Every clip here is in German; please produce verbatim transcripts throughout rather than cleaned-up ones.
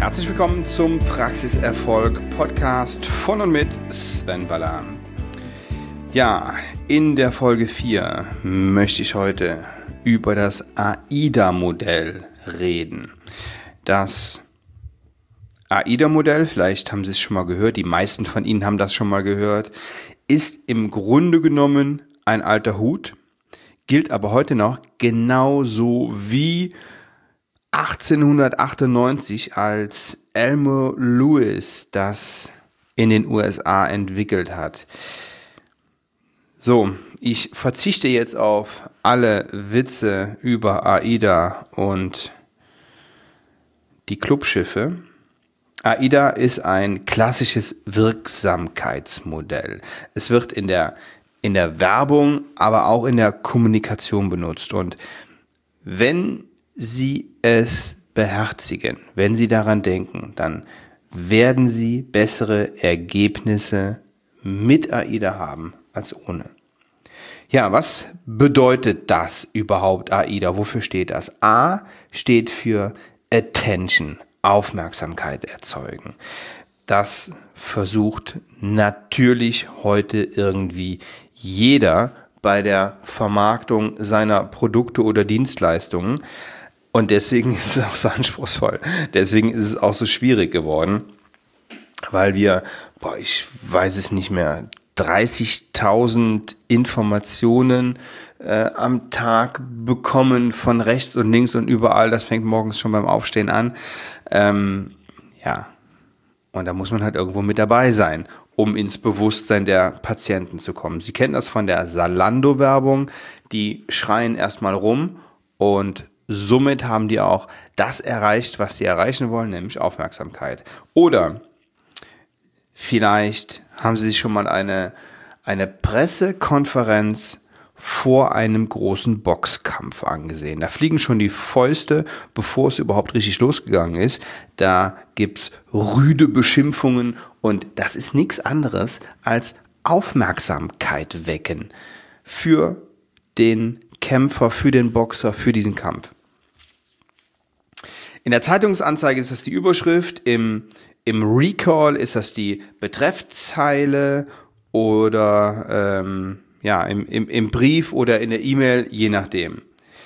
Herzlich willkommen zum Praxiserfolg Podcast von und mit Sven Baller. Ja, in der Folge vier möchte ich heute über das AIDA-Modell reden. Das AIDA-Modell, vielleicht haben Sie es schon mal gehört, die meisten von Ihnen haben das schon mal gehört, ist im Grunde genommen ein alter Hut, gilt aber heute noch genauso wie achtzehnhundertachtundneunzig, als Elmer Lewis das in den U S A entwickelt hat. So, ich verzichte jetzt auf alle Witze über AIDA und die Clubschiffe. AIDA ist ein klassisches Wirksamkeitsmodell. Es wird in der, in der Werbung, aber auch in der Kommunikation benutzt. Und wenn Sie es beherzigen, wenn Sie daran denken, dann werden Sie bessere Ergebnisse mit AIDA haben als ohne. Ja, was bedeutet das überhaupt, AIDA? Wofür steht das? A steht für Attention, Aufmerksamkeit erzeugen. Das versucht natürlich heute irgendwie jeder bei der Vermarktung seiner Produkte oder Dienstleistungen. Und deswegen ist es auch so anspruchsvoll. Deswegen ist es auch so schwierig geworden, weil wir, boah, ich weiß es nicht mehr, dreißigtausend Informationen äh, am Tag bekommen von rechts und links und überall. Das fängt morgens schon beim Aufstehen an. Ähm, ja, und da muss man halt irgendwo mit dabei sein, um ins Bewusstsein der Patienten zu kommen. Sie kennen das von der Zalando-Werbung. Die schreien erstmal rum und somit haben die auch das erreicht, was sie erreichen wollen, nämlich Aufmerksamkeit. Oder vielleicht haben Sie sich schon mal eine, eine Pressekonferenz vor einem großen Boxkampf angesehen. Da fliegen schon die Fäuste, bevor es überhaupt richtig losgegangen ist. Da gibt's rüde Beschimpfungen und das ist nichts anderes als Aufmerksamkeit wecken für den Kämpfer, für den Boxer, für diesen Kampf. In der Zeitungsanzeige ist das die Überschrift, im, im Recall ist das die Betreffzeile oder ähm, ja, im, im, im Brief oder in der E-Mail, je nachdem.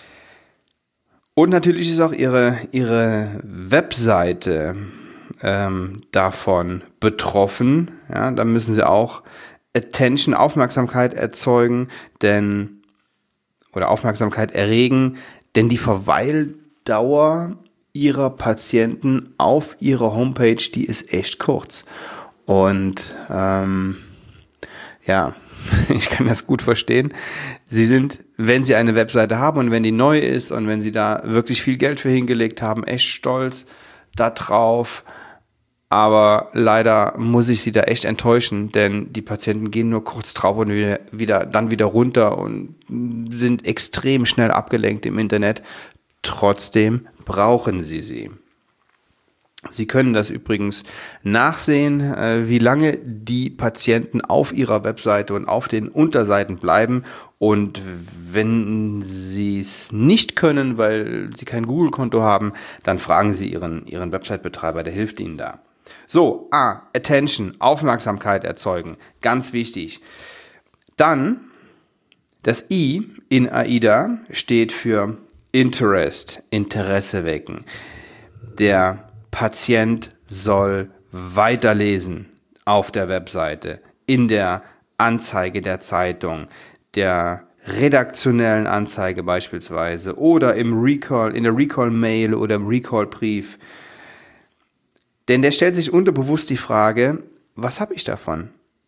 Und natürlich ist auch ihre, ihre Webseite ähm, davon betroffen. Ja, da müssen sie auch Attention, Aufmerksamkeit erzeugen, denn oder Aufmerksamkeit erregen, denn die Verweildauer ihrer Patienten auf ihrer Homepage, die ist echt kurz. Und ähm, ja, ich kann das gut verstehen. Sie sind, wenn Sie eine Webseite haben und wenn die neu ist und wenn Sie da wirklich viel Geld für hingelegt haben, echt stolz da drauf. Aber leider muss ich Sie da echt enttäuschen, denn die Patienten gehen nur kurz drauf und wieder, wieder, dann wieder runter und sind extrem schnell abgelenkt im Internet. Trotzdem brauchen Sie sie. Sie können das übrigens nachsehen, wie lange die Patienten auf ihrer Webseite und auf den Unterseiten bleiben. Und wenn Sie es nicht können, weil Sie kein Google-Konto haben, dann fragen Sie Ihren, Ihren Website-Betreiber, der hilft Ihnen da. So, A, Attention, Aufmerksamkeit erzeugen, ganz wichtig. Dann das I in AIDA steht für Interest, Interesse wecken. Der Patient soll weiterlesen auf der Webseite, in der Anzeige der Zeitung, der redaktionellen Anzeige beispielsweise oder im Recall, in der Recall-Mail oder im Recall-Brief. Denn der stellt sich unterbewusst die Frage, was habe ich davon?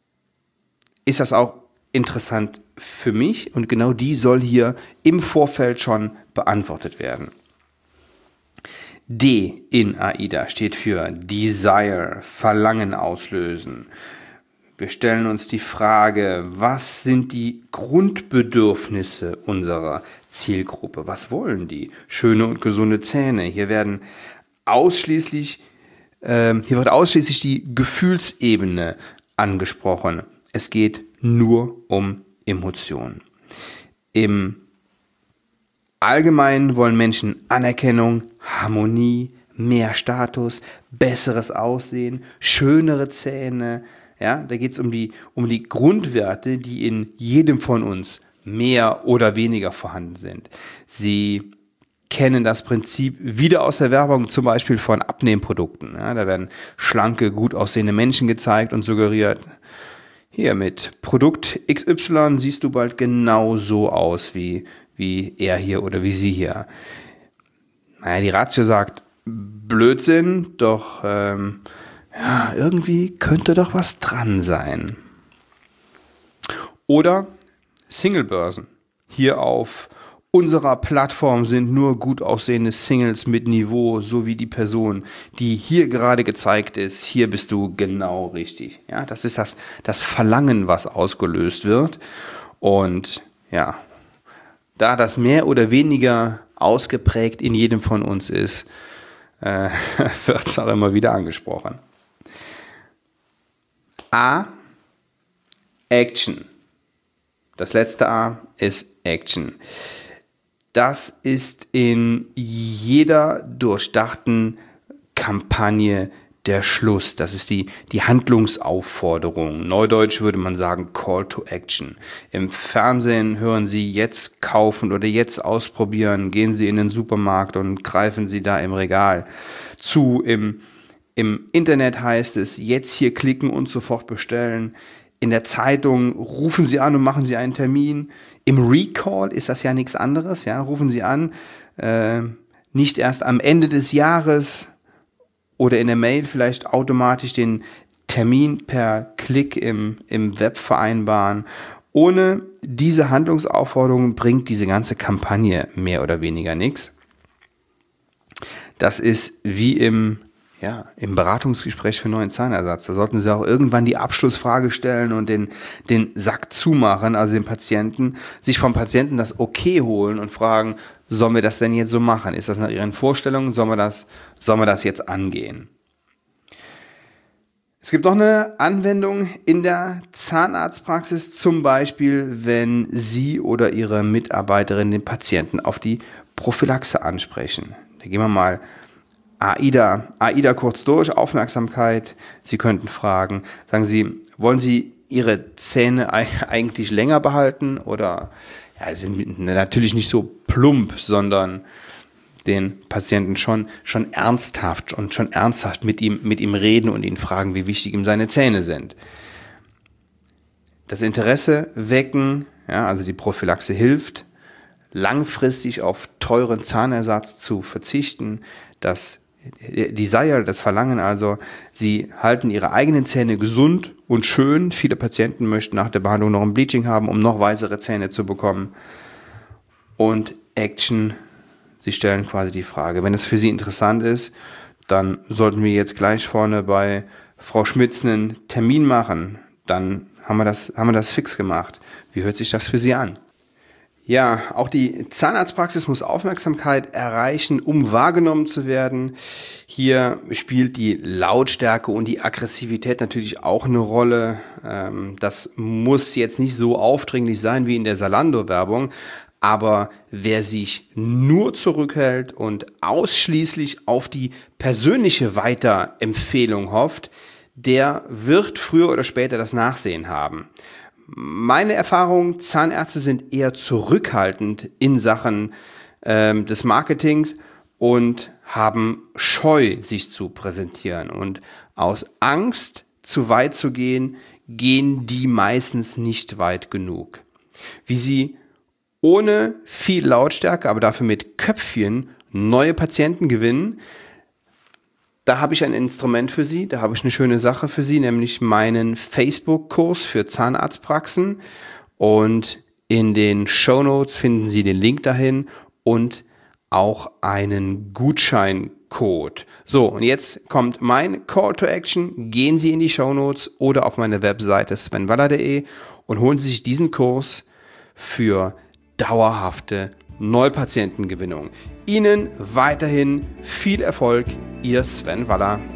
Ist das auch interessant für mich? Und genau die soll hier im Vorfeld schon beantwortet werden. D in AIDA steht für Desire, Verlangen auslösen. Wir stellen uns die Frage, was sind die Grundbedürfnisse unserer Zielgruppe? Was wollen die? Schöne und gesunde Zähne. Hier werden ausschließlich, äh, hier wird ausschließlich die Gefühlsebene angesprochen. Es geht nur um Emotionen. Im Allgemeinen wollen Menschen Anerkennung, Harmonie, mehr Status, besseres Aussehen, schönere Zähne. Ja, da geht es um die, um die Grundwerte, die in jedem von uns mehr oder weniger vorhanden sind. Sie kennen das Prinzip wieder aus der Werbung, zum Beispiel von Abnehmprodukten. Ja, da werden schlanke, gut aussehende Menschen gezeigt und suggeriert, hier mit Produkt X Y siehst du bald genau so aus wie, wie er hier oder wie sie hier. Naja, die Ratio sagt Blödsinn, doch ähm, ja, irgendwie könnte doch was dran sein. Oder Singlebörsen. Hier auf unserer Plattform sind nur gut aussehende Singles mit Niveau, so wie die Person, die hier gerade gezeigt ist. Hier bist du genau richtig. Ja, das ist das, das Verlangen, was ausgelöst wird. Und ja, da das mehr oder weniger ausgeprägt in jedem von uns ist, äh, wird es auch immer wieder angesprochen. A, Action. Das letzte A ist Action. Das ist in jeder durchdachten Kampagne der Schluss. Das ist die, die Handlungsaufforderung. Neudeutsch würde man sagen Call to Action. Im Fernsehen hören Sie jetzt kaufen oder jetzt ausprobieren. Gehen Sie in den Supermarkt und greifen Sie da im Regal zu. Im, im Internet heißt es jetzt hier klicken und sofort bestellen. In der Zeitung rufen Sie an und machen Sie einen Termin. Im Recall ist das ja nichts anderes. Ja, rufen Sie an, äh, nicht erst am Ende des Jahres oder in der Mail vielleicht automatisch den Termin per Klick im, im Web vereinbaren. Ohne diese Handlungsaufforderung bringt diese ganze Kampagne mehr oder weniger nichts. Das ist wie im Ja, im Beratungsgespräch für neuen Zahnersatz. Da sollten Sie auch irgendwann die Abschlussfrage stellen und den, den Sack zumachen, also den Patienten, sich vom Patienten das Okay holen und fragen, sollen wir das denn jetzt so machen? Ist das nach Ihren Vorstellungen? Sollen wir das, sollen wir das jetzt angehen? Es gibt noch eine Anwendung in der Zahnarztpraxis, zum Beispiel, wenn Sie oder Ihre Mitarbeiterin den Patienten auf die Prophylaxe ansprechen. Da gehen wir mal AIDA, AIDA kurz durch, Aufmerksamkeit. Sie könnten fragen, sagen Sie, wollen Sie Ihre Zähne eigentlich länger behalten oder ja, sind natürlich nicht so plump, sondern den Patienten schon, schon ernsthaft und schon ernsthaft mit ihm, mit ihm reden und ihn fragen, wie wichtig ihm seine Zähne sind. Das Interesse wecken, ja, also die Prophylaxe hilft, langfristig auf teuren Zahnersatz zu verzichten. Das Desire, das Verlangen also, sie halten ihre eigenen Zähne gesund und schön. Viele Patienten möchten nach der Behandlung noch ein Bleaching haben, um noch weißere Zähne zu bekommen. Und Action, sie stellen quasi die Frage, wenn es für Sie interessant ist, dann sollten wir jetzt gleich vorne bei Frau Schmitz einen Termin machen. Dann haben wir das, haben wir das fix gemacht. Wie hört sich das für Sie an? Ja, auch die Zahnarztpraxis muss Aufmerksamkeit erreichen, um wahrgenommen zu werden. Hier spielt die Lautstärke und die Aggressivität natürlich auch eine Rolle. Das muss jetzt nicht so aufdringlich sein wie in der Zalando-Werbung, aber wer sich nur zurückhält und ausschließlich auf die persönliche Weiterempfehlung hofft, der wird früher oder später das Nachsehen haben. Meine Erfahrung, Zahnärzte sind eher zurückhaltend in Sachen ähm, des Marketings und haben Scheu, sich zu präsentieren. Und aus Angst, zu weit zu gehen, gehen die meistens nicht weit genug. Wie sie ohne viel Lautstärke, aber dafür mit Köpfchen neue Patienten gewinnen, da habe ich ein Instrument für Sie, da habe ich eine schöne Sache für Sie, nämlich meinen Facebook-Kurs für Zahnarztpraxen. Und in den Shownotes finden Sie den Link dahin und auch einen Gutscheincode. So, und jetzt kommt mein Call to Action. Gehen Sie in die Shownotes oder auf meine Webseite sven waller punkt de und holen Sie sich diesen Kurs für dauerhafte Neupatientengewinnung. Ihnen weiterhin viel Erfolg, Ihr Sven Waller.